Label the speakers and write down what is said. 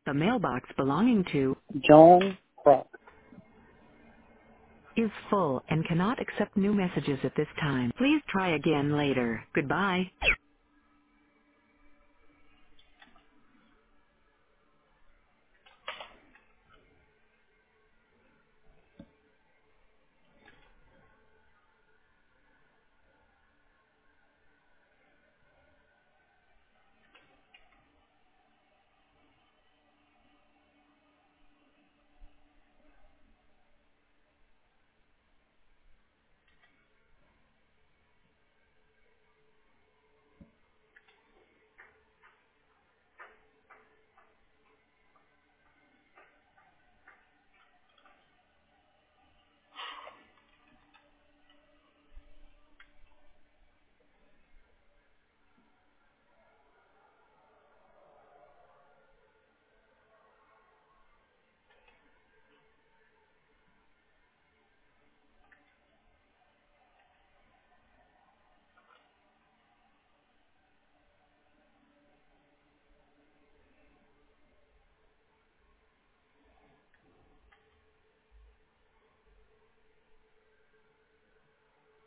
Speaker 1: The mailbox belonging to
Speaker 2: John Crock.
Speaker 1: is full and cannot accept new messages at this time. Please try again later. Goodbye.